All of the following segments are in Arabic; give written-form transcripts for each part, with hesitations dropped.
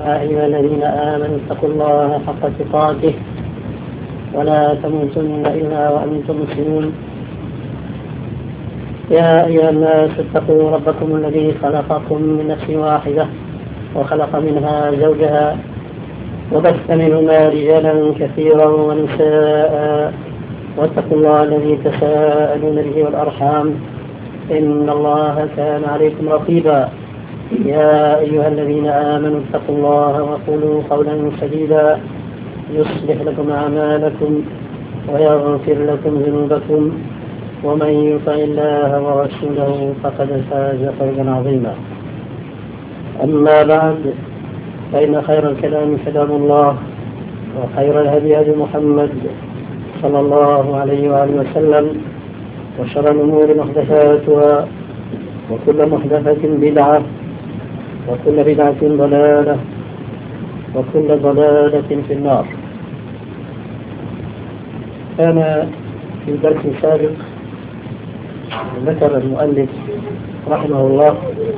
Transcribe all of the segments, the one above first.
يا أيها الذين آمنوا اتقوا الله حق تقاته ولا تموتن إلا وأنتم مسلمون. يا أيها الناس اتقوا ربكم الذي خلقكم من نفس واحدة وخلق منها زوجها وبث منهما رجالا كثيرا ونساء واتقوا الله الذي تساءلون به والأرحام إن الله كان عليكم رقيبا. يا أيها الذين آمنوا اتقوا الله وقولوا قولا سديدا يصلح لكم أعمالكم ويغفر لكم ذنوبكم ومن يطع الله ورسوله فقد فاز فوزا عظيما. أما بعد فإن خير الكلام كلام الله وخير الهدي هدي محمد صلى الله عليه وآله وسلم وشر الأمور محدثاتها وكل محدثة بدعة وكل بدعة ضلالة وكل ضلالة في النار. كان في الدرس السابق ذكر المؤلف رحمه الله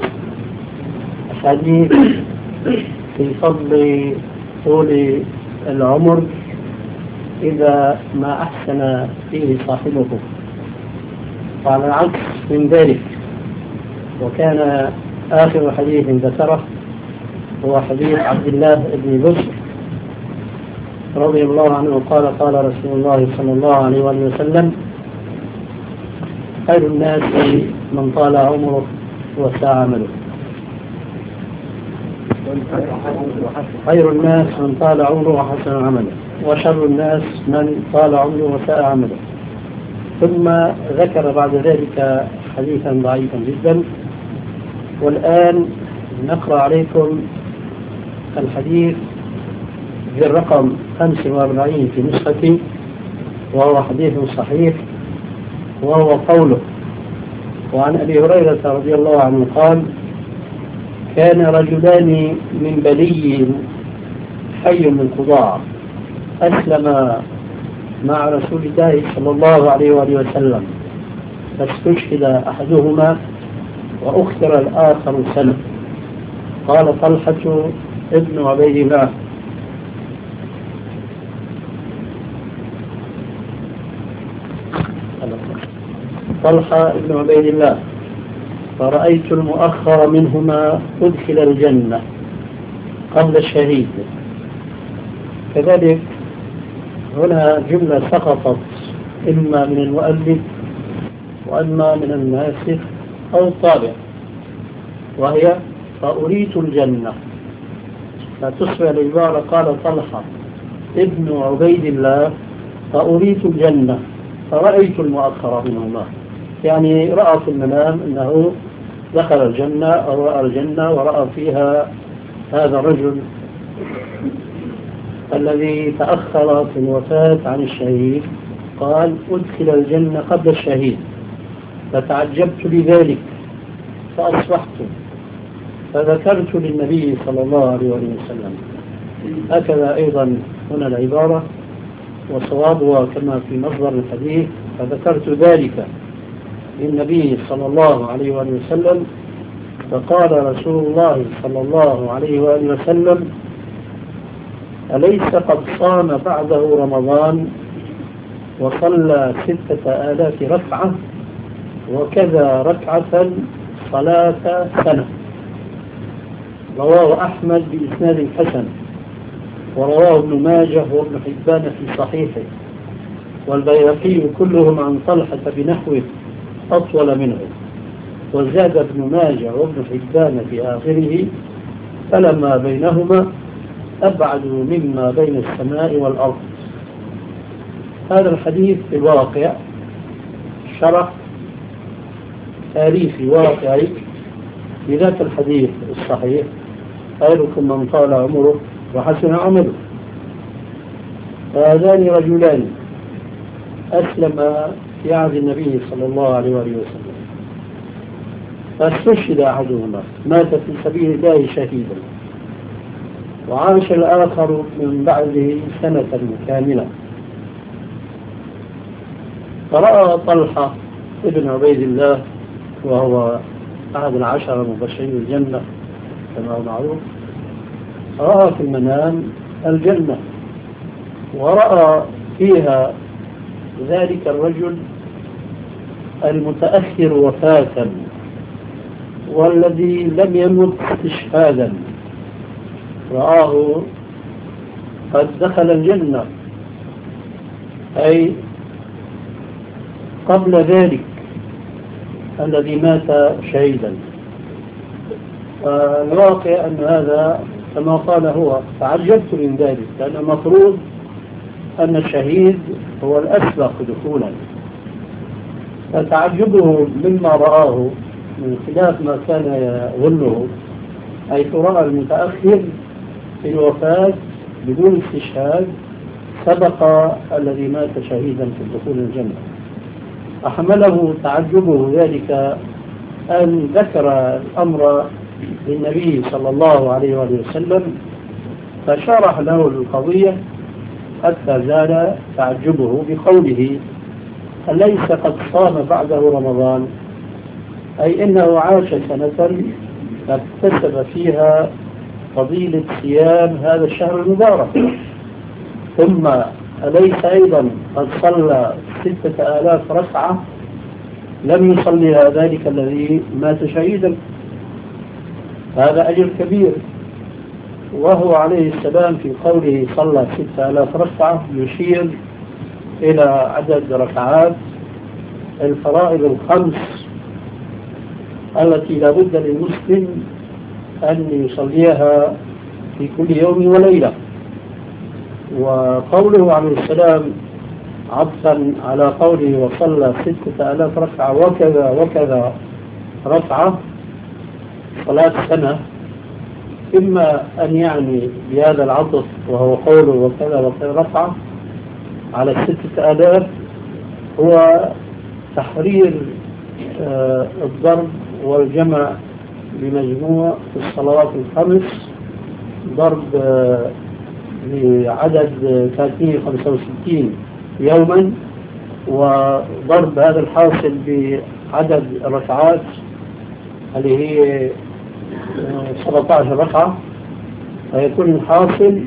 حديث في فضل طول العمر إذا ما أحسن فيه صاحبه، وعلى العكس من ذلك. وكان آخر حديث ذكره هو حديث عبد الله بن بشر رضي الله عنه قال قال رسول الله صلى الله عليه وسلم: خير الناس من طال عمره وساء عمله. خير الناس من طال عمره وحسن عمله، وشر الناس من طال عمره وساء عمله. ثم ذكر بعد ذلك حديثا ضعيفا جدا. والآن نقرأ عليكم الحديث بالرقم 45 في نسختي، وهو حديث صحيح، وهو قوله: وعن أبي هريرة رضي الله عنه قال: كان رجلان من بلي حي من قضاع أسلم مع رسول الله صلى الله عليه وآله وسلم، فاستشهد أحدهما وأخر الآخر سنة. قال طلحة ابن عبيد الله: طلحة ابن عبيد الله: فرأيت المؤخر منهما أدخل الجنة قبل الشهيد. كذلك هنا جملة سقطت إما من المؤلف وإما من الناسخ أو الطابع، وهي فأريت الجنة، فتصبح العبارة قال طلحة ابن عبيد الله فأريت الجنة فرأيت المؤخر منهما، يعني رأى في المنام أنه دخل الجنة أو رأى الجنة ورأى فيها هذا الرجل الذي تأخر في الوفاة عن الشهيد. قال: أدخل الجنة قبل الشهيد، فتعجبت لذلك فأصبحت فذكرت للنبي صلى الله عليه وسلم. هكذا أيضا هنا العبارة، وصوابها كما في مصدر الحديث: فذكرت ذلك للنبي صلى الله عليه وآله وسلم، فقال رسول الله صلى الله عليه وآله وسلم: أليس قد صام بعده رمضان وصلى 6000 ركعة وكذا ركعة صلاة سنة؟ رواه أحمد بإسناد حسن، ورواه ابن ماجه وابن حبان في صحيحه، والبيهقي كلهم عن طلحة بنحوه أطول منه. وزاد ابن ماجه وابن حبان في آخره: فلما بينهما أبعد مما بين السماء والأرض. هذا الحديث في الواقع شرح تاريخي واقعي لذات الحديث الصحيح: خيركم من طال عمره وحسن عمله. فهذان رجلان أسلم في عهد النبي صلى الله عليه وآله وسلم، فاستشهد أحدهما، مات في سبيل الله شهيدا، وعاش الآخر من بعده سنة كاملة. فرأى طلحة ابن عبيد الله وهو أحد العشرة مبشرين بالجنة كما هو معروف، رأى في المنام الجنة، ورأى فيها ذلك الرجل المتأخر وفاة والذي لم يمت استشهادا، رآه قد دخل الجنة، أي قبل ذلك الذي مات شهيدا. الواقع أن هذا كما قال هو، تعجبت من ذلك، لأن المفروض أن الشهيد هو الأسبق دخولا، فتعجبه مما رآه من خلاف ما كان يظنه، حيث رأى المتأخر في الوفاة بدون استشهاد سبق الذي مات شهيدا في دخول الجنة. أحمله تعجبه ذلك أن ذكر الأمر للنبي صلى الله عليه وآله وسلم، فشرح له القضية حتى زال تعجبه بقوله: أليس قد صام بعده رمضان؟ أي إنه عاش سنة اكتسب فيها فضيلة صيام هذا الشهر المبارك، ثم أليس أيضا قد صلى 6000 ركعة لم يصليها ذلك الذي مات شهيدا؟ هذا أجر كبير. وهو عليه السلام في قوله صلى 6000 ركعة يشير إلى عدد ركعات الفرائض الخمس التي لا بد للمسلم أن يصليها في كل يوم وليلة. وقوله عليه السلام عطفا على قوله وصلى 6000 ركعة وكذا وكذا ركعة صلاة سنة، إما أن يعني بهذا العطف وهو قوله وكذا وكذا ركعة على 6000 هو تحرير الضرب والجمع بمجموع الصلوات الخمس، ضرب لعدد 365 يوما، وضرب هذا الحاصل بعدد الركعات اللي هي 17 ركعة، فيكون الحاصل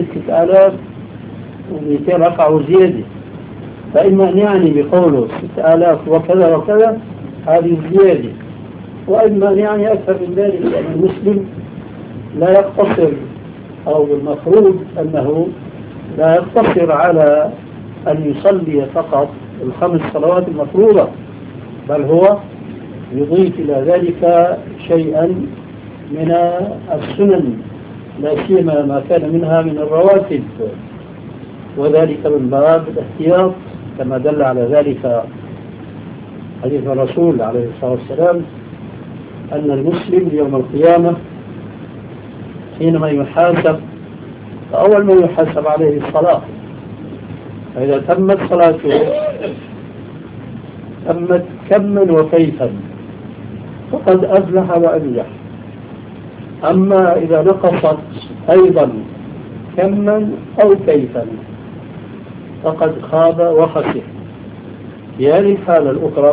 6200 ركعة وزيادة. فإما أن يعني بقوله 6000 وكذا وكذا هذه زيادة، وإما أن يعني أكثر من ذلك، لأن المسلم لا يقتصر، أو المفروض أنه لا يقتصر على أن يصلي فقط الخمس صلوات المفروضة، بل هو يضيف إلى ذلك شيئا من السنن، لا سيما ما كان منها من الرواتب، وذلك من باب الاحتياط، كما دل على ذلك حديث الرسول عليه الصلاة والسلام أن المسلم يوم القيامة حينما يحاسب فأول ما يحاسب عليه الصلاة، فإذا تمت صلاته تمت كما وكيفا فقد أفلح وأنجح. أما إذا نقصت أيضا كما أو كيفا فقد خاب وخسر. في هذه الحالة الأخرى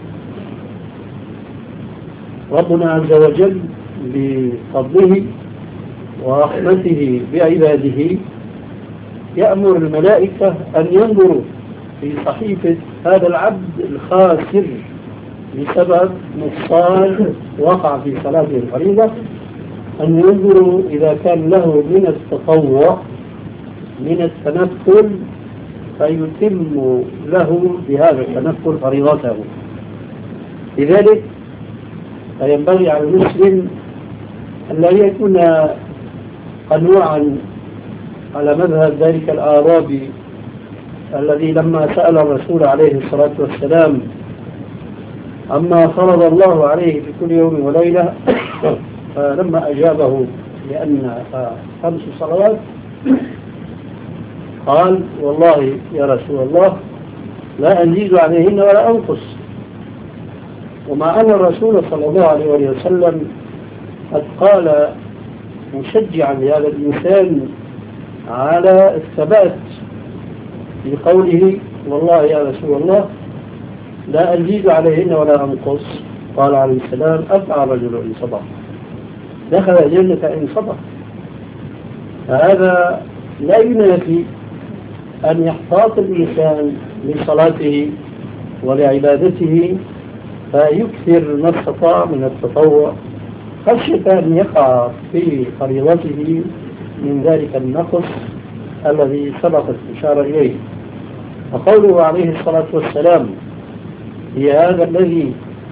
ربنا عز وجل بفضله ورحمته بعباده يأمر الملائكة أن ينظروا في صحيفة هذا العبد الخاسر بسبب نقصان وقع في صلاته الفريضة، أن ينظروا إذا كان له من التطوع من التنفل فيتم له بهذا التنفل فريضته. لذلك فينبغي على المسلم أن لا يكون قنوعا على مذهب ذلك الأعرابي الذي لما سأل الرسول عليه الصلاة والسلام عما فرض الله عليه في كل يوم وليلة، فلما أجابه لأن 5 صلوات قال والله يا رسول الله لا أزيد عليهن ولا أنقص. ومع أن الرسول صلى الله عليه وسلم قد قال مشجعا لهذا الإنسان على الثبات في قوله والله يا رسول الله لا أزيد عليهن ولا أنقص، قال عليه السلام أفعل رجل إن صدق دخل الجنة إن صدق. فهذا لا ينافي أن يحتاط الإنسان لصلاته ولعبادته فيكثر ما استطاع من التطوع خشية أن يقع في فريضته من ذلك النقص الذي سبقت الإشارة إليه. وقوله عليه الصلاة والسلام هي هذا الذي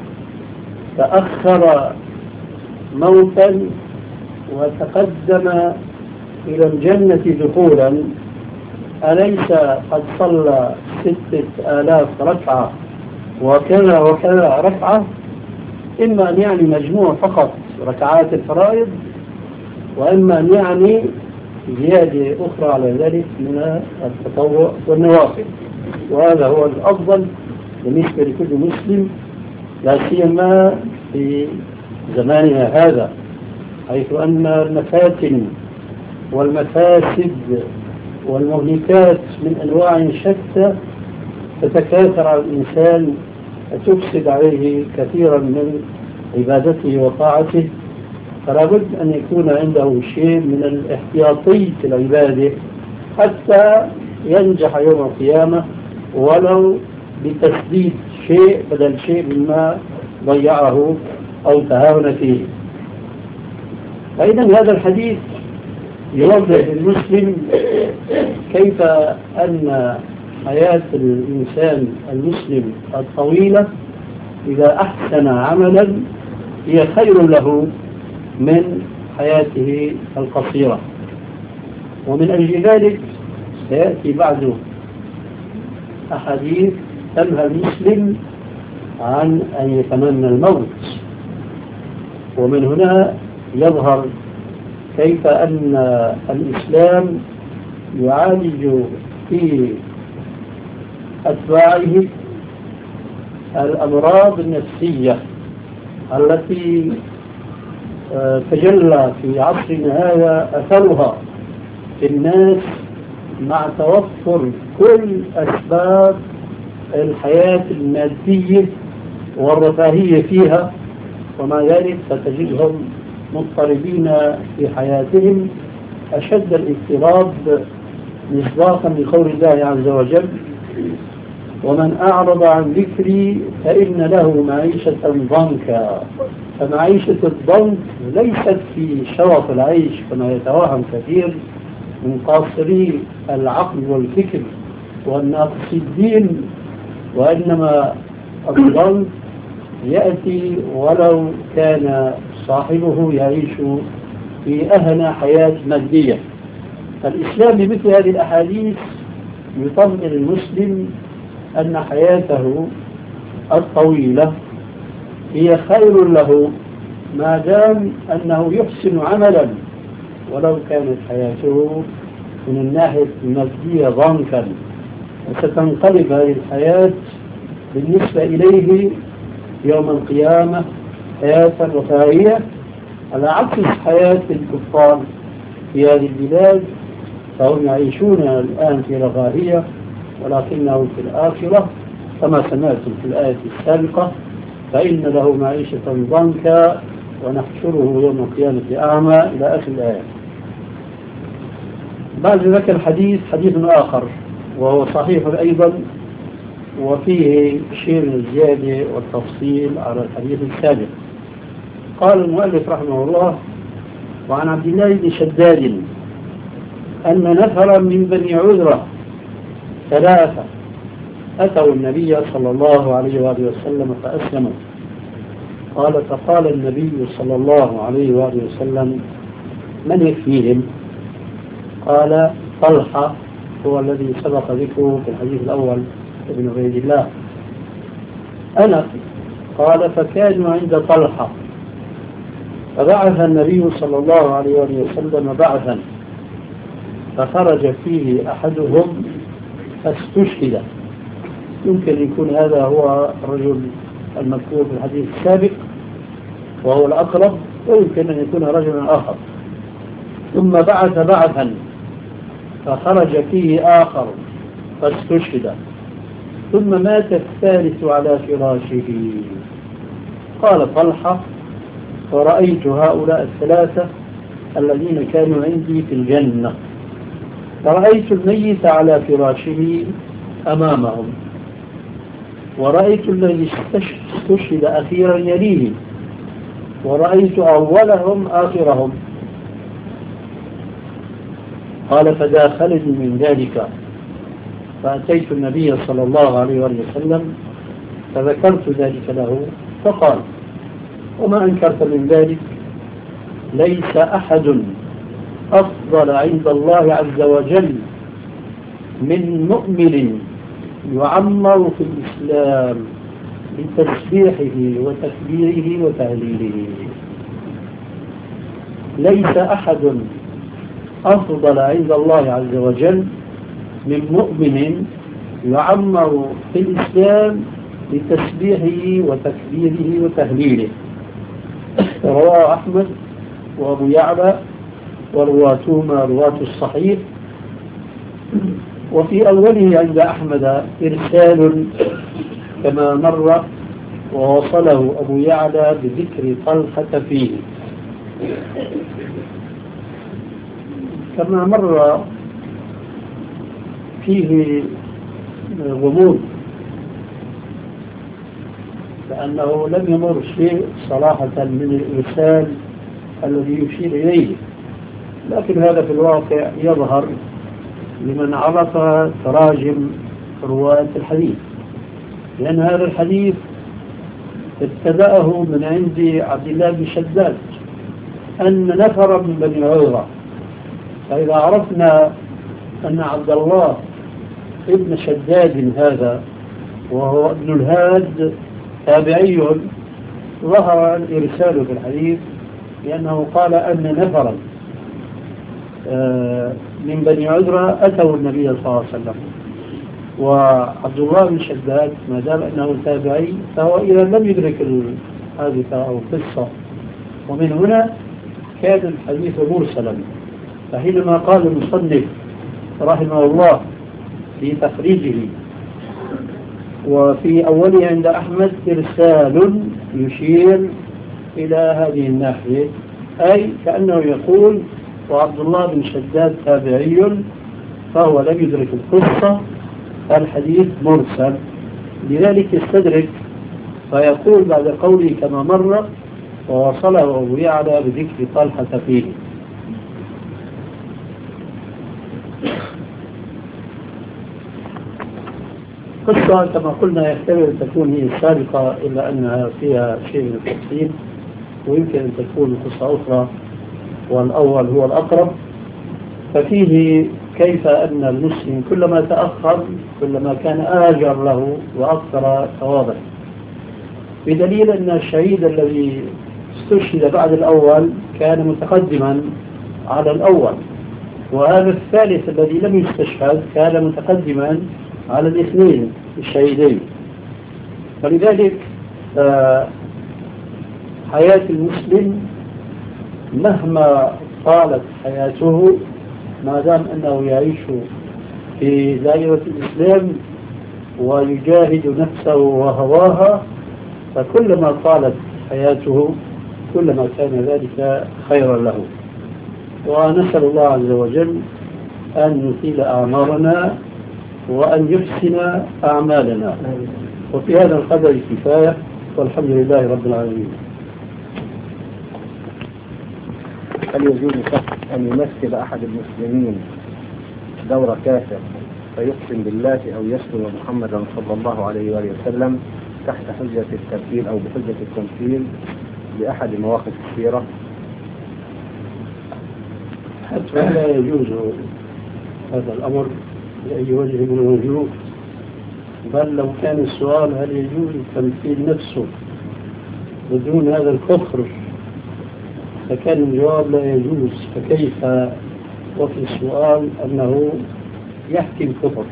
تأخر موتا وتقدم إلى الجنة دخولا، أليس قد صلى 6000 ركعة وكذا وكذا ركعة؟ إما أن يعني مجموع فقط ركعات الفرائض، وإما أن يعني زيادة أخرى على ذلك من التطوع والنوافل. وهذا هو الأفضل بالنسبة لكل مسلم، لا سيما في زماننا هذا، حيث أن المفاتن والمفاسد والمهلكات من أنواع شتى تتكاثر على الإنسان وتفسد عليه كثيرا من عبادته وطاعته. فلا بد أن يكون عنده شيء من الاحتياطي في العبادة حتى ينجح يوم القيامة، ولو بتسديد شيء بدل شيء مما ضيعه أو تهاون فيه. فإذا هذا الحديث يوضح للمسلم كيف أن حياة الإنسان المسلم الطويلة إذا أحسن عملا هي خير له من حياته القصيرة. ومن أجل ذلك سيأتي بعد أحاديث تنهى المسلم عن أن يتمنى الموت. ومن هنا يظهر كيف أن الإسلام يعالج في أتباعه الأمراض النفسية التي تجلى في عصرنا هذا أثرها في الناس مع توفر كل أسباب الحياة المادية والرفاهية فيها، ومع ذلك فتجدهم مضطربين في حياتهم أشد الاضطراب مصداقا لقول الله عز وجل: ومن أعرض عن ذكري فإن له معيشة ضنكا. فمعيشة الضنك ليست في شرف العيش كما يتوهم كثير من قاصري العقل والفكر والناقصي الدين، وإنما الضنك يأتي ولو كان صاحبه يعيش في أهنى حياة مادية. فالإسلام بمثل هذه الأحاديث يطمئن المسلم أن حياته الطويلة هي خير له ما دام أنه يحسن عملا، ولو كانت حياته من الناحية المادية ضنكا. وستنقلب هذه الحياة بالنسبة إليه يوم القيامة حياة رفاهية، على عكس حياة الكفار في هذه البلاد، فهم يعيشون الآن في رفاهية، ولكنه في الآخرة كما سمعتم في الآية السابقة: فإن له معيشة ضنكا ونحشره يوم القيامة أعمى، إلى آخر الآية. بعد ذلك الحديث حديث آخر وهو صحيح أيضا، وفيه شيء من الزيادة والتفصيل على الحديث السابق. قال المؤلف رحمه الله: وعن عبد الله بن شداد أن نفرا من بني عذرة 3 أتوا النبي صلى الله عليه وآله وسلم فأسلموا. قال: فقال النبي صلى الله عليه وآله وسلم: من يكفيهم؟ قال: طلحة، هو الذي سبق ذكره في الحديث الأول ابن عبيد الله. أنا. قال: فكانوا عند طلحة، فبعث النبي صلى الله عليه وآله وسلم بعثا، فخرج فيه أحدهم فاستشهد. يمكن يكون هذا هو الرجل المذكور في الحديث السابق وهو الأقرب، ويمكن أن يكون رجلا آخر. ثم بعث بعثا فخرج فيه آخر فاستشهد. ثم مات الثالث على فراشه. قال طلحة: فرأيت هؤلاء 3 الذين كانوا عندي في الجنة، فرأيت الميت على فراشه أمامهم، ورأيت الذي استشهد أخيرا يليه، ورأيت أولهم آخرهم. قال فداخلني من ذلك، فأتيت النبي صلى الله عليه وسلم فذكرت ذلك له، فقال وما أنكرت من ذلك؟ ليس أحد أفضل عند الله عز وجل من مؤمن يعمر في الإسلام بتسبيحه وتكبيره وتهليله. ليس أحد أفضل عند الله عز وجل من مؤمن يعمر في الإسلام بتسبيحه وتكبيره وتهليله. رواه أحمد وأبو يعلى ورواة الصحيح. وفي أوله عند أحمد إرسال كما مر، ووصله أبو يعلى بذكر طلحة فيه كما مر. فيه غموض لأنه لم يمر شيء صراحة من الإرسال الذي يشير إليه، لكن هذا في الواقع يظهر لمن عرف تراجم رواة الحديث، لأن هذا الحديث ابتدأه من عند عبد الله بن شداد أن نفر من بني عويرة. فإذا عرفنا أن عبد الله ابن شداد هذا وهو ابن الهاد تابعي، ظهر الإرسال في الحديث لأنه قال أن نفرا من بني عذرة أتوا النبي صلى الله عليه وسلم، وعبد الله بن شداد ما دام أنه تابعي فهو إذا لم يدرك الحادثة أو القصة، ومن هنا كان الحديث مرسلا. فحينما قال المصنف رحمه الله في تخريجه وفي أوله عند أحمد إرسال يشير إلى هذه الناحية، أي كأنه يقول وعبد الله بن شداد تابعي فهو لم يدرك القصة، الحديث مرسل. لذلك يستدرك فيقول بعد قوله كما مر ووصله أبو يعلى بذكر طلحة فيه. قصة كما قلنا يحتمل أن تكون هي السابقة إلا أنها فيها شيء من التفصيل، ويمكن أن تكون قصة أخرى والأول هو الأقرب. ففيه كيف أن المسلم كلما تأخر كلما كان آجر له وأكثر ثوابا، بدليل أن الشهيد الذي استشهد بعد الأول كان متقدما على الأول، وهذا الثالث الذي لم يستشهد كان متقدما على الاثنين الشهيدين. فلذلك حياة المسلم مهما طالت حياته ما دام أنه يعيش في دائرة الإسلام ويجاهد نفسه وهواها، فكلما طالت حياته كلما كان ذلك خيرا له. ونسأل الله عز وجل أن يطيل أعمارنا وأن يحسن أعمالنا. وفي هذا القدر كفاية، والحمد لله رب العالمين. هل يجوز أن يمثل أحد المسلمين دور كافر فيقسم بالله أو يسلم محمدا صلى الله عليه وآله وسلم تحت حجة التمثيل أو بحجة التمثيل بأحد مواقف السيرة؟ حتى لا يجوز هذا الأمر بأي وجه من الوجوه، بل لو كان السؤال هل يجوز التمثيل نفسه بدون هذا الكفر فكان الجواب لا يجوز. فكيف وفي السؤال أنه يحكي الكفر؟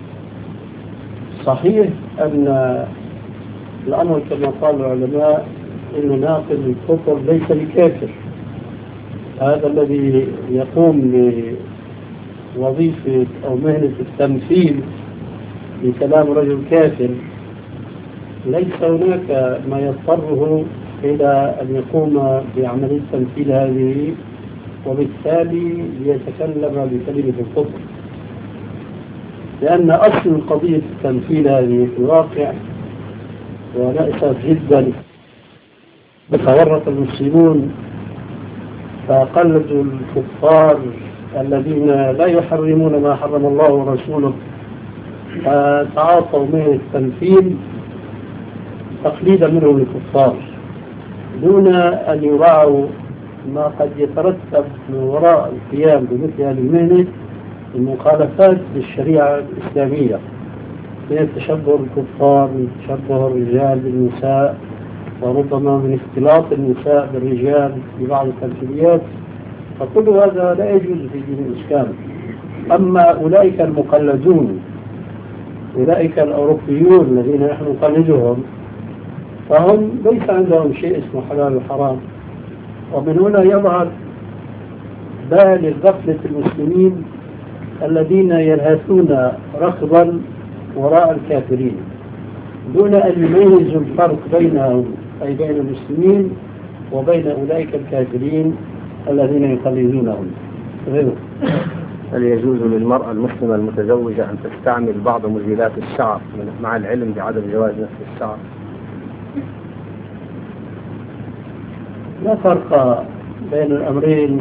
صحيح أن الأمر كما قال العلماء إن ناقل الكفر ليس بكافر. هذا الذي يقوم بوظيفة أو مهنة التمثيل بكلام رجل كافر ليس هناك ما يضطره إلى أن يقوم بعملية تمثيل هذه وبالتالي ليتكلم بكلمة الكفر، لأن أصل قضية التمثيل هذه في الواقع، ونأسف جدا تورط المسلمون فقلدوا الكفار الذين لا يحرمون ما حرم الله ورسوله، فتعاطوا من التمثيل تقليدا منهم الكفار دون أن يراعوا ما قد يترتب من وراء القيام بمثل هذه المهنة من مخالفات للشريعة الإسلامية، من تشبه الكفار، من تشبه الرجال بالنساء، وربما من اختلاط النساء بالرجال في بعض التمثيليات، فكل هذا لا يجوز في دين الإسلام. أما أولئك المقلدون، أولئك الأوروبيون الذين نحن نقلدهم، فهم ليس عندهم شيء اسمه حلال وحرام. ومن هنا يظهر بال غفلة المسلمين الذين يلهثون ركضا وراء الكافرين دون أن يميزوا الفرق بينهم، أي بين المسلمين وبين أولئك الكافرين الذين يقلدونهم. هل يجوز للمرأة المسلمة المتزوجة أن تستعمل بعض مزيلات الشعر مع العلم بعدم جواز نفس الشعر؟ لا فرق بين الأمرين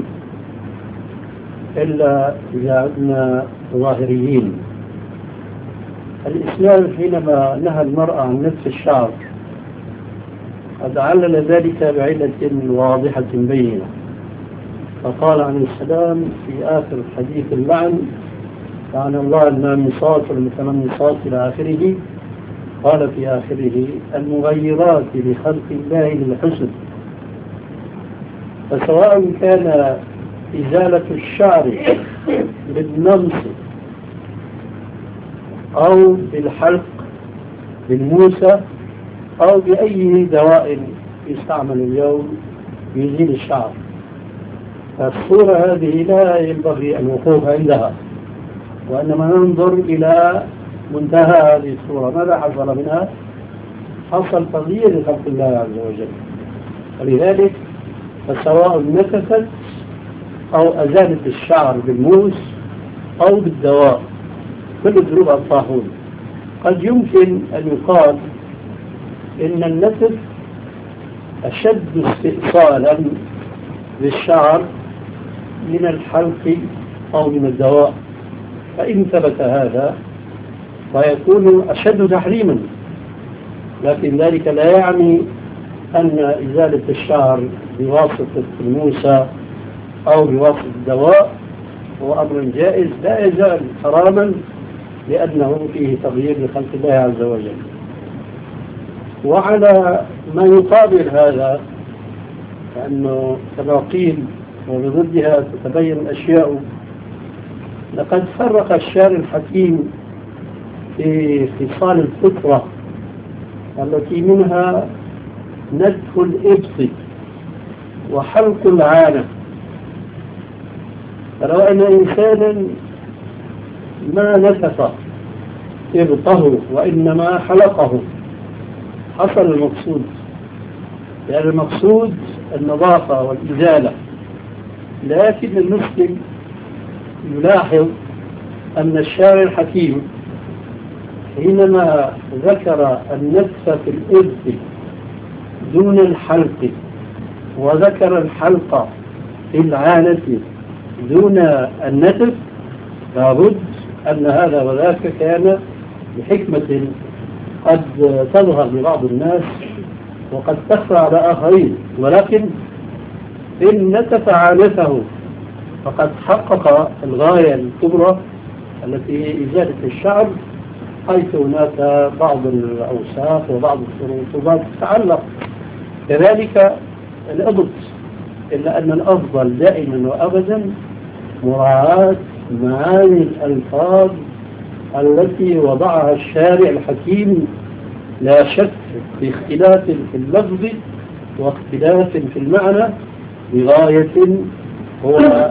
إلا إذا عدنا ظاهريين. الإسلام حينما نهى المرأة عن نفس الشعر قد علل ذلك بعلة واضحة بينة، فقال عليه السلام في آخر حديث اللعن: لعن الله النامصات والمتنمصات إلى آخره. قال في آخره: المغيرات لخلق الله للحسن. فسواء كان إزالة الشعر بالنمص أو بالحلق بالموسى أو بأي دواء يستعمل اليوم يزيل الشعر، فالصورة هذه لا ينبغي الوقوف عندها، وإنما ننظر إلى منتهى هذه الصورة. ماذا حصل منها؟ حصل تغيير لخلق الله عز وجل. ولذلك فسواء نكست أو أزالت الشعر بالموس أو بالدواء، كل الظروف الطاحون. قد يمكن أن يقال إن النتف أشد استئصالا للشعر من الحلق أو من الدواء، فإن ثبت هذا فيكون أشد تحريما، لكن ذلك لا يعني أن إزالة الشعر بواسطة الموسى أو بواسطة الدواء هو أمر جائز، لا يزال حراما لأنه فيه تغيير لخلق الله عز وجل. وعلى ما يقابل هذا، لأنه كما قيل وبضدها تتبين الأشياء، لقد فرق الشارع الحكيم في خصال الفطرة التي منها نتف الإبط وحلق العانة. فلو أن إنسانا ما نتف إبطه وإنما حلقه حصل المقصود، لأن المقصود النظافة والإزالة. لكن المسلم يلاحظ أن الشارع الحكيم حينما ذكر النتف في الإبط دون الحلق، وذكر الحلق في العانة دون النتف، لابد أن هذا وذاك كان بحكمة قد تظهر لبعض الناس وقد تخفى على آخرين. ولكن إن نتف عانته فقد حقق الغاية الكبرى التي هي إزالة الشعر، حيث هناك بعض الأوساخ وبعض الرطوبات تتعلق. كذلك الإبط، إلا أن الأفضل دائما وأبدا مراعاة معاني الألفاظ التي وضعها الشارع الحكيم، لا شك في اختلاف في اللفظ واختلاف في المعنى بغاية هو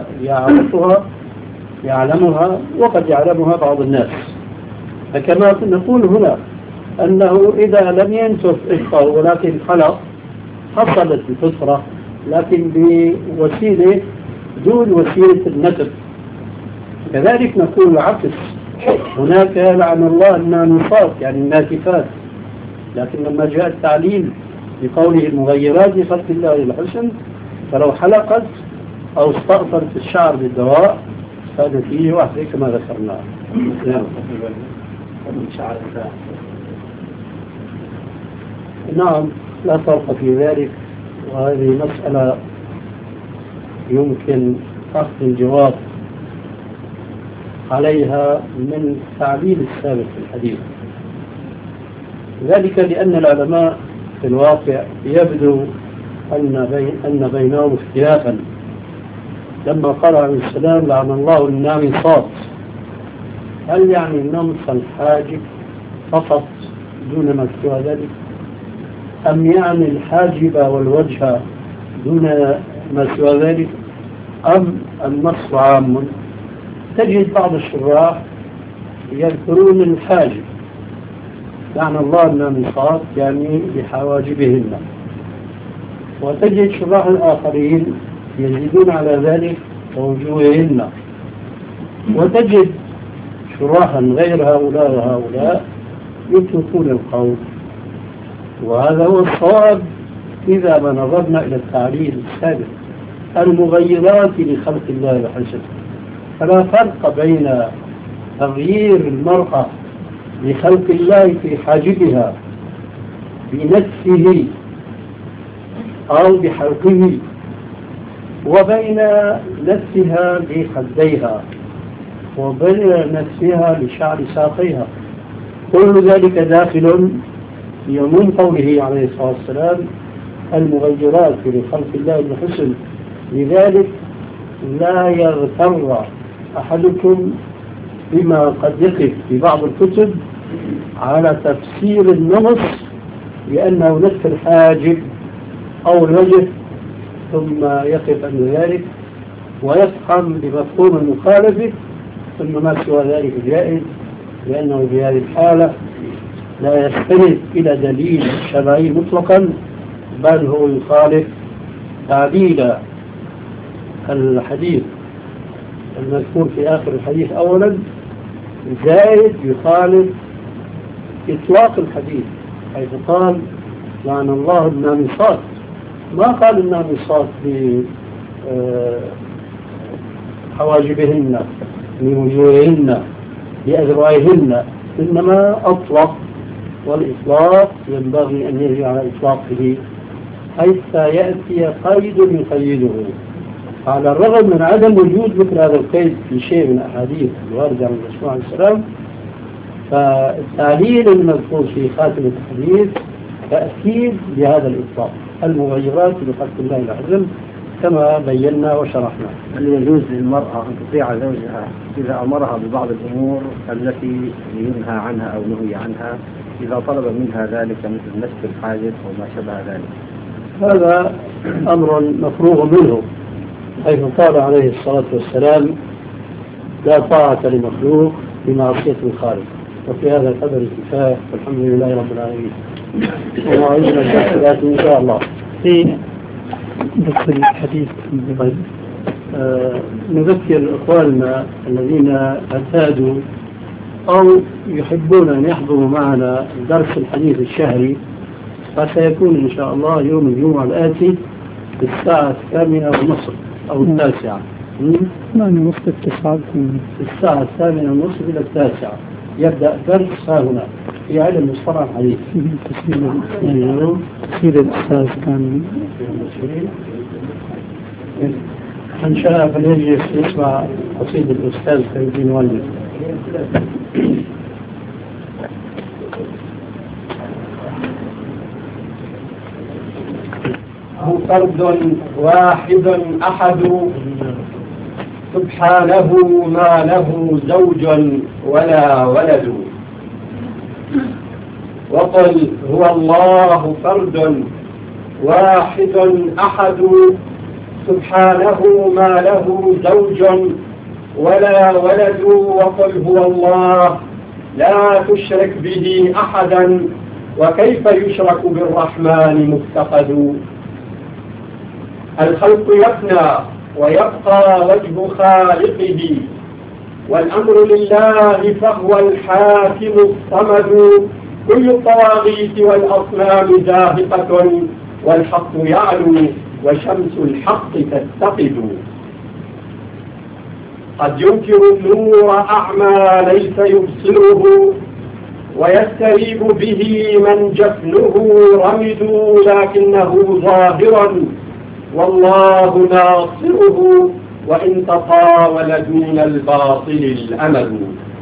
يعلمها وقد يعلمها بعض الناس. فكما نقول هنا أنه إذا لم ينتف إبطه ولكن حلق حصلت الفطرة، لكن بوسيلة دون وسيلة النسب. كذلك نقول العكس، هناك لعن الله النامصات يعني الناتفات، لكن لما جاء التعليل بقوله المغيرات لخلق الله للحسن، فلو حلقت أو استأثرت الشعر بالدواء فنتيجة واحدة كما ذكرنا. نعم لا فرق في ذلك، وهذه مسألة يمكن أخذ الجواب عليها من التعليل السابق في الحديث. ذلك لأن العلماء في الواقع يبدو أن بينهم اختلافا. لما قال عليه السلام لعن الله النامصات، هل يعني النمص الحاجب فقط دون ما سوى ذلك، أم يعني الحاجب والوجه دون ما سوى ذلك، أم النص عام؟ تجد بعض الشراح يذكرون الحاجب لعن الله النامصات يعني بحواجبهن، وتجد شراح الآخرين يزيدون على ذلك ووجوههن، وتجد شراحا غير هؤلاء وهؤلاء يتركون القول. وهذا هو الصواب إذا ما نظرنا إلى التعليل السابق، المغيرات لخلق الله الحسن. فلا فرق بين تغيير المرأة لخلق الله في حاجبها بنفسه أو بحلقه، وبين نفسها لخديها، وبين نفسها لشعر ساقيها. كل ذلك داخل في عموم قوله عليه الصلاة والسلام المغيرات لخلق الله الحسن. لذلك لا يغتر أحدكم بما قد يقف في بعض الكتب على تفسير النمص بأنه نفس الحاجب أو الوجه، ثم يقف عند ذلك ويفهم بمفهوم المخالفة، ثم ما سوى ذلك جائز، لأنه في هذه الحالة لا يستند إلى دليل شرعي مطلقا، بل هو يخالف تعديل الحديث المذكور في آخر الحديث أولا، زائد يخالف إطلاق الحديث حيث قال لعن الله النامصات، ما قال النامصات بحواجبهن بوجوههن بأذرعهن، إنما أطلق، والإطلاق ينبغي أن يجري على إطلاقه حيث يأتي قيد يقيده. على الرغم من عدم وجود مثل هذا القيد في شيء من أحاديث الواردة عن الرسول عليه السلام، فالتعليل المذكور في خاتم الحديث تأكيد لهذا الإطلاق، المغيرات لخلق الله العظيم كما بينا وشرحنا. هل يجوز للمرأة أن تطيع زوجها إذا أمرها ببعض الأمور التي ينهى عنها أو نهي عنها، إذا طلب منها ذلك مثل نسك الحاجب أو ما شابه ذلك؟ هذا أمر مفروغ منه، حيث قال عليه الصلاة والسلام لا طاعة لمخلوق بمعصية الخالق. وفي هذا القدر الكفاية، والحمد لله رب العالمين. وموعدنا الشهادات إن شاء الله. ذكر الحديث. طيب. نذكر إخواننا الذين اعتادوا أو يحبون أن يحضروا معنا درس الحديث الشهري، فسيكون إن شاء الله يوم الجمعة الآتي الساعة 8:30 أو 9:00. 8:30 الساعة 8:30 إلى 9:00 يبدأ درس هنا في علم مصطلح الحديث. تفسير الأستاذ كان إن شاء الله فليجلس يسمع قصيدة الأستاذ خير الدين والد. هو فرد واحد أحد سبحانه ما له زوج ولا ولد، وقل هو الله فرد واحد أحد سبحانه ما له زوج ولا ولد، وقل هو الله لا تشرك به أحدا وكيف يشرك بالرحمن مفتقد. الخلق يفنى ويبقى وجه خالقه، والأمر لله فهو الحاكم الصمد. كل الطواغيت والأصنام زاهقة، والحق يعلو وشمس الحق تتقد. قد ينكر النور أعمى ليس يبصره، ويستريب به من جفنه رمد، لكنه ظاهرا والله ناصره، وإن تطاول دون الباطل الأمل.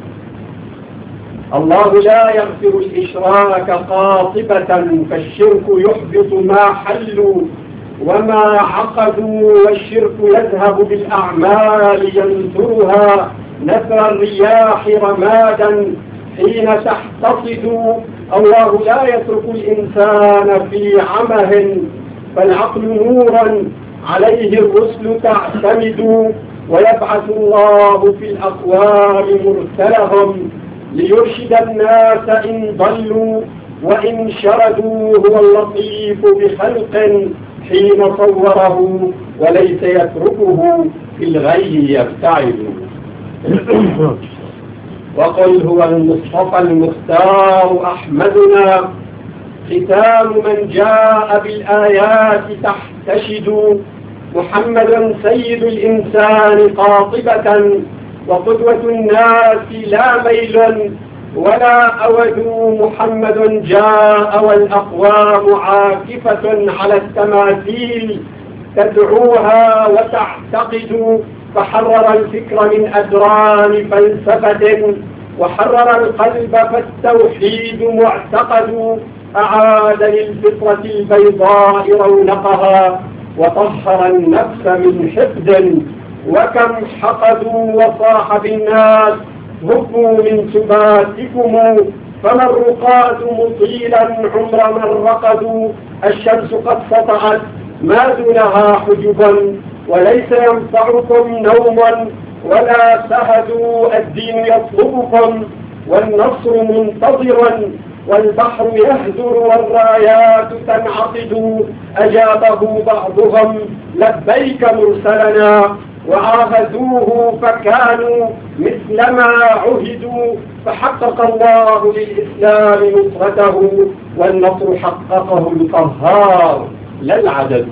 الله لا يغفر الإشراك قاطبة، فالشرك يحبط ما حلوا وما عقدوا، والشرك يذهب بالأعمال ينثرها نثر الرياح رمادا حين تحتصد. الله لا يترك الإنسان في عمه، فالعقل نورا عليه الرسل تعتمد، ويبعث الله في الأقوام مرسلهم ليرشد الناس إن ضلوا وإن شردوا. هو اللطيف بخلق حين صوره، وليس يتركه في الغي يبتعد. وقل هو المصطفى المختار أحمدنا، ختام من جاء بالآيات تحتشد. محمد سيد الإنسان قاطبة، وقدوة الناس لا ميل ولا أود. محمد جاء والأقوام عاكفة على التماثيل تدعوها وتعتقد، فحرر الفكر من أدران فلسفة، وحرر القلب فالتوحيد معتقد. أعاد للفطرة البيضاء رونقها، وطهر النفس من حقد، وكم حقدوا وصاح بالناس هبوا من سباتكم، فما الرقاد مطيلا عمر من رقدوا. الشمس قد سطعت ما دونها حجبا، وليس ينفعكم نوم ولا سهدوا. الدين يطلبكم والنصر منتظرا، والبحر يهدر والرايات تنعقد. أجابه بعضهم لبيك مرسلنا، وعاهدوه فكانوا مثلما عهدوا. فحقق الله للإسلام نصرته، والنصر حققه القهار لا العدد.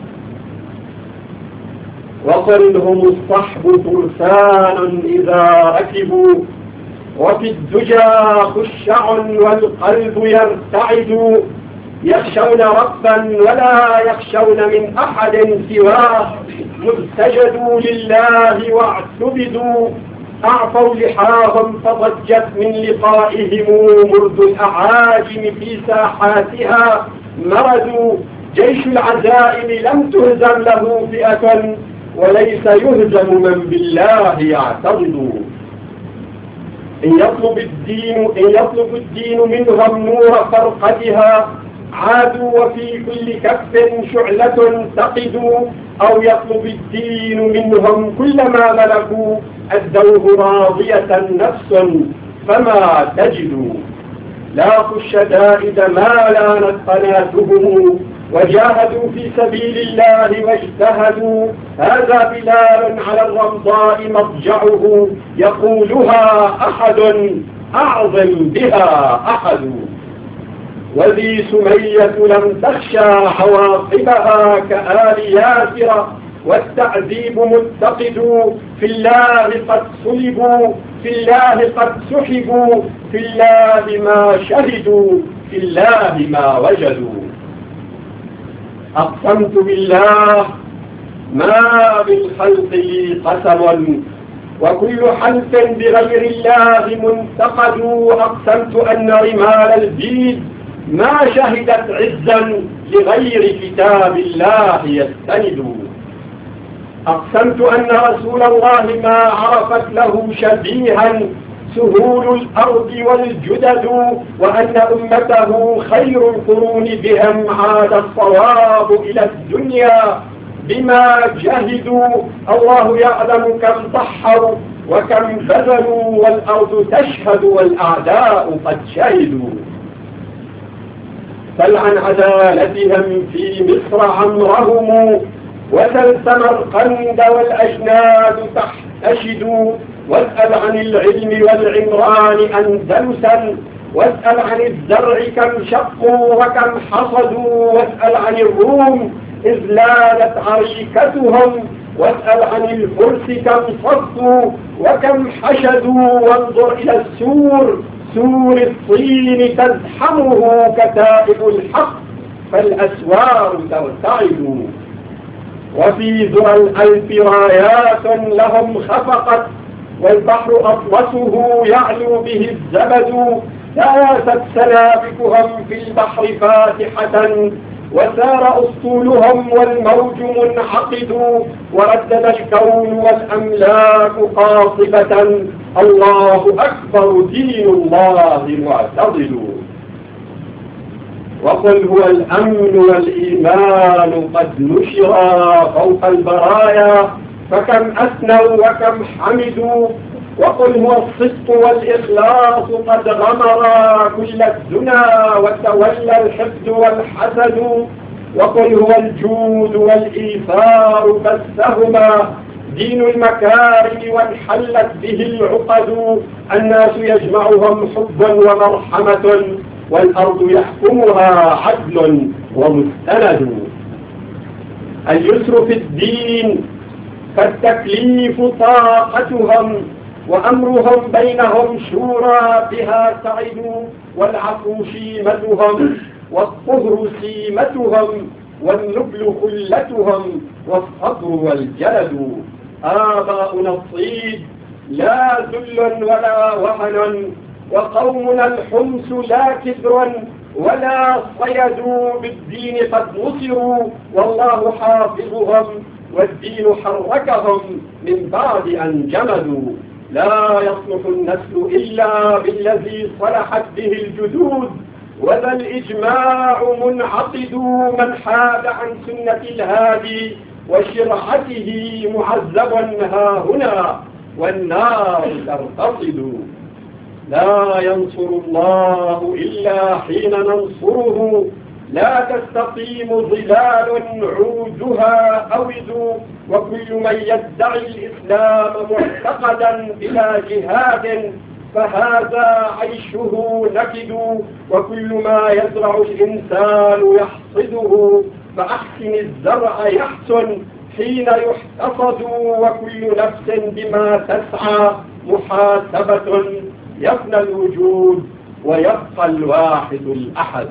وقل هم الصحب فرسان إذا ركبوا، وفي الدجى خشع والقلب يرتعد. يخشون ربا ولا يخشون من أحد سواه، مستجدوا لله واعتبدوا. أعفوا لحاهم فضجت من لقائهم مرد الأعاجم في ساحاتها. مردوا جيش العزائم لم تهزم له فئة، وليس يهزم من بالله يعتضد. إن يطلب الدين منهم نور فرقتها، عادوا وفي كل كف شعلة تقدوا. أو يطلب الدين منهم كل ما ملكوا، أدوه راضية نفس فما تجدوا. لاقوا الشدائد ما لانت قناتهم، وجاهدوا في سبيل الله واجتهدوا. هذا بلال على الرمضاء مضجعه، يقولها أحد أعظم بها أحد. وذي سمية لم تخشى عواقبها كآل ياسر، والتعذيب متقد. في الله قد صلبوا، في الله قد سحبوا، في الله ما شهدوا، في الله ما وجدوا. أقسمت بالله ما بالخلق لي قسم، وكل حلف بغير الله منتقد. أقسمت أن رمال الجيد ما شهدت عزا لغير كتاب الله يستند. أقسمت أن رسول الله ما عرفت له شبيها سهول الأرض والجدد، وأن أمته خير القرون بهم عاد الصواب إلى الدنيا بما جهدوا. الله يعلم كم ضحوا وكم بذلوا، والأرض تشهد والأعداء قد شهدوا. بل عن عدالتهم في مصر عمرهم، وسل سمرقند والأجناد تحتشد، واسأل عن العلم والعمران أندلسا، واسأل عن الزرع كم شقوا وكم حصدوا، واسأل عن الروم إذ لانت عريكتهم، واسأل عن الفرس كم صدوا وكم حشدوا، وانظر إلى السور سور الصين تزحمه كتائب الحق فالأسوار ترتعد. وفي ذرى الألف رايات لهم خفقت، والبحر أطلسه يعلو به الزبد، داست سنابكهم في البحر فاتحة، وسار أسطولهم والموج منعقد، وردد الكون والأملاك قاصبة، الله أكبر دين الله معتضد. وقل هو الأمن والإيمان قد نشرا فوق البرايا، فكم أثنوا وكم حمدوا، وقل هو الصدق والإخلاص قد غمرا كل الدنا وتولى الحقد والحسد، وقل هو الجود والإيثار بثهما دين المكارم وانحلت به العقد، الناس يجمعهم حب ومرحمة، والأرض يحكمها عدل ومستند. اليسر في الدين فالتكليف طاقتهم، وأمرهم بينهم شورى بها سعدوا، والعفو شيمتهم والطهر سيمتهم، والنبل خلتهم والصبر والجلد. آباؤنا الصيد لا ذل ولا وهن، وقومنا الحمس لا كبر ولا صيدوا، بالدين قد نصروا والله حافظهم، والدين حركهم من بعد أن جمدوا. لا يصلح النسل إلا بالذي صلحت به الجدود، وذا الإجماع منعقد، من حاد عن سنة الهادي وشرعته معذبا هاهنا والنار ترتصد. لا ينصر الله إلا حين ننصره، لا تستقيم ظلال عودها أود، وكل من يدعي الإسلام معتقدا بلا جهاد فهذا عيشه نكد، وكل ما يزرع الإنسان يحصده، فأحسن الزرع يحسن حين يحتصد، وكل نفس بما تسعى محاسبة، يفنى الوجود ويبقى الواحد الأحد.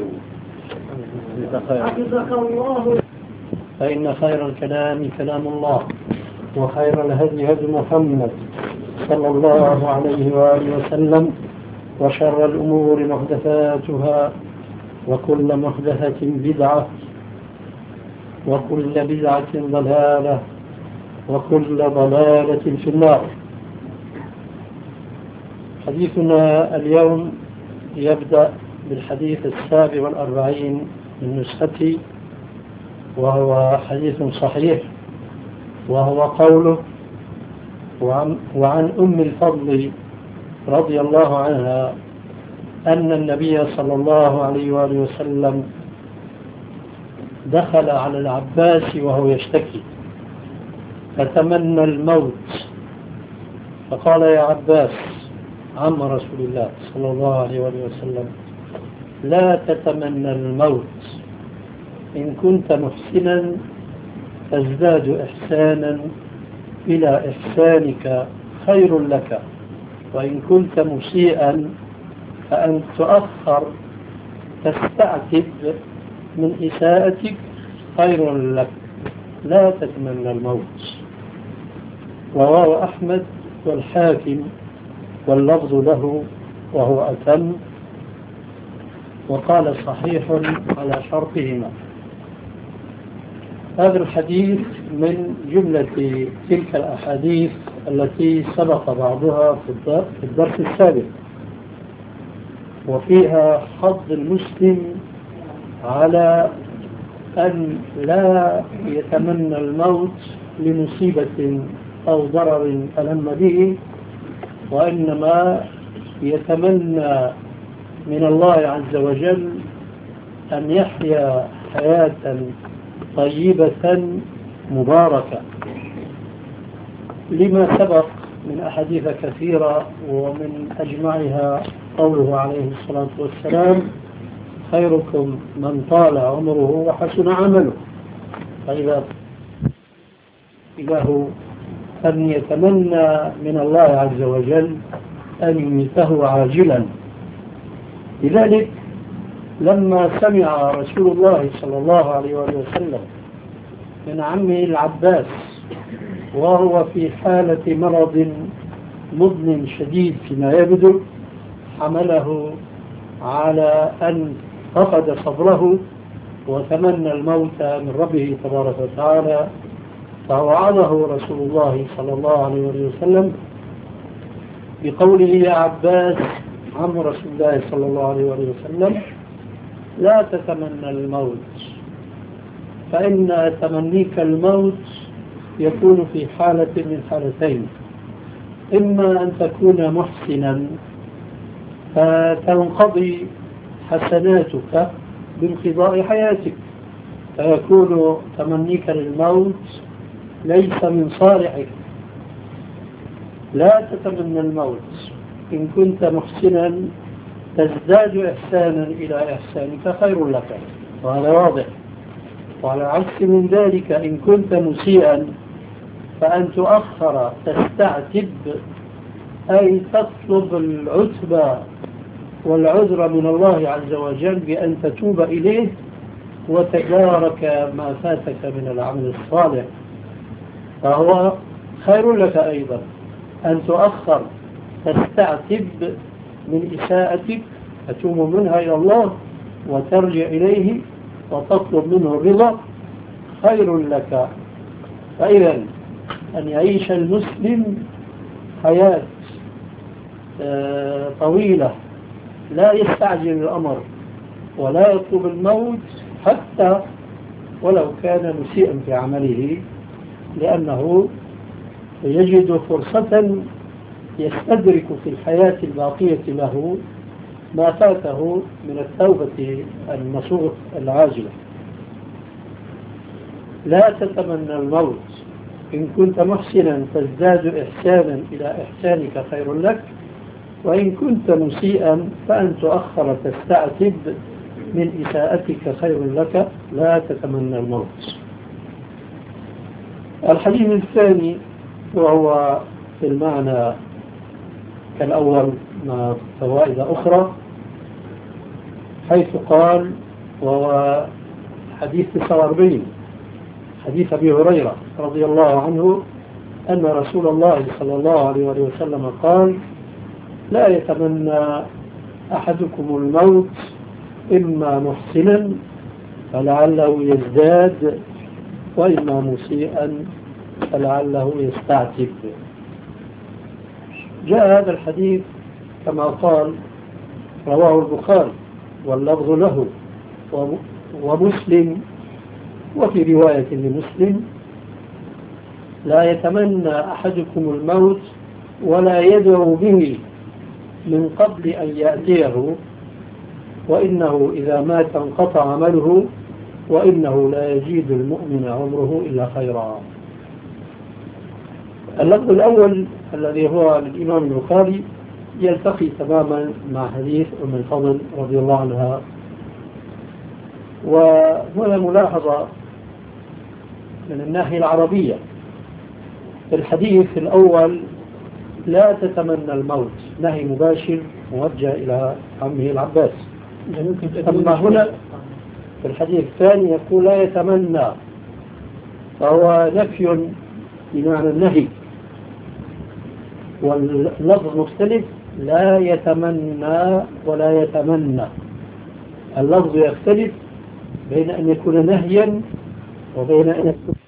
حفظك الله. فإن خير الكلام كلام الله، وخير الهدي هدي محمد صلى الله عليه وآله وسلم، وشر الأمور محدثاتها، وكل محدثة بدعة، وكل بدعة ضلالة، وكل ضلالة في النار. حديثنا اليوم يبدأ بالحديث 47 من نسختي، وهو حديث صحيح، وهو قوله: وعن أم الفضل رضي الله عنها أن النبي صلى الله عليه وآله وسلم دخل على العباس وهو يشتكي فتمنى الموت، فقال: يا عباس عم رسول الله صلى الله عليه وآله وسلم، لا تتمنى الموت، إن كنت محسنا تزداد إحسانا إلى إحسانك خير لك، وإن كنت مسيئا فأن تؤخر تستعتب من إساءتك خير لك، لا تتمنى الموت. رواه أحمد والحاكم واللفظ له وهو أتم، وقال صحيح على شرطهما. هذا الحديث من جملة تلك الأحاديث التي سبق بعضها في الدرس السابق، وفيها حض المسلم على أن لا يتمنى الموت لمصيبة أو ضرر ألم به، وإنما يتمنى من الله عز وجل أن يحيا حياة طيبة مباركة لما سبق من أحاديث كثيرة، ومن أجمعها قوله عليه الصلاة والسلام: خيركم من طال عمره وحسن عمله. فإذا إله أن يتمنى من الله عز وجل أن يميته عاجلا. لذلك لما سمع رسول الله صلى الله عليه وسلم من عمه العباس وهو في حالة مرض مضن شديد فيما يبدو، حمله على أن فقد صبره وتمنى الموت من ربه تبارك وتعالى، فوعظه رسول الله صلى الله عليه وسلم بقوله: يا عباس عم رسول الله صلى الله عليه وسلم، لا تتمنى الموت، فإن تمنيك الموت يكون في حالة من حالتين: إما أن تكون محسنا فتنقضي حسناتك بانقضاء حياتك، فيكون تمنيك للموت ليس من صالحك. لا تتمنى الموت. إن كنت محسنا تزداد إحسانا إلى إحسانك خير لك، وهذا واضح. وعلى عكس من ذلك، إن كنت مسيئا فأن تؤخر تستعتب، أي تطلب العتبة والعذر من الله عز وجل بأن تتوب إليه وتدارك ما فاتك من العمل الصالح، فهو خير لك أيضا أن تؤخر تستعتب من إساءتك، تتوب منها إلى الله وترجع إليه وتطلب منه الرضا، خير لك. فإذا أن يعيش المسلم حياة طويلة، لا يستعجل الأمر ولا يطلب الموت حتى ولو كان مسيئا في عمله، لأنه يجد فرصة يستدرك في الحياة الباقية له ما فاته من التوبة النصوح العاجلة. لا تتمنى الموت. إن كنت محسنا تزداد إحسانا إلى إحسانك خير لك، وإن كنت مسيئا فأن تؤخر تستعتب من إساءتك خير لك. لا تتمنى الموت. الحديث الثاني وهو في المعنى كالأول مع فوائد أخرى، حيث قال، وهو حديث 49، حديث أبي هريرة رضي الله عنه أن رسول الله صلى الله عليه وسلم قال: لا يتمنى أحدكم الموت إما محسنا فلعله يزداد، وإما مسيئا فلعله يستعتب. جاء هذا الحديث كما قال رواه البخاري واللفظ له ومسلم، وفي رواية لمسلم: لا يتمنى أحدكم الموت ولا يدعو به من قبل أن يأتيه، وإنه إذا مات انقطع عمله، وإنه لا يزيد المؤمن عمره إلا خيرا. اللفظ الأول الذي هو للإمام البخاري يلتقي تماما مع حديث أم الفضل رضي الله عنها. وهنا ملاحظة من الناحية العربية: في الحديث الأول لا تتمنى الموت، نهي مباشر موجه إلى عمه العباس. أما هنا في الحديث الثاني يقول لا يتمنى، فهو نفي بمعنى النهي، واللفظ مختلف: لا يتمنى ولا يتمنى. اللفظ يختلف بين أن يكون نهيا وبين أن يكون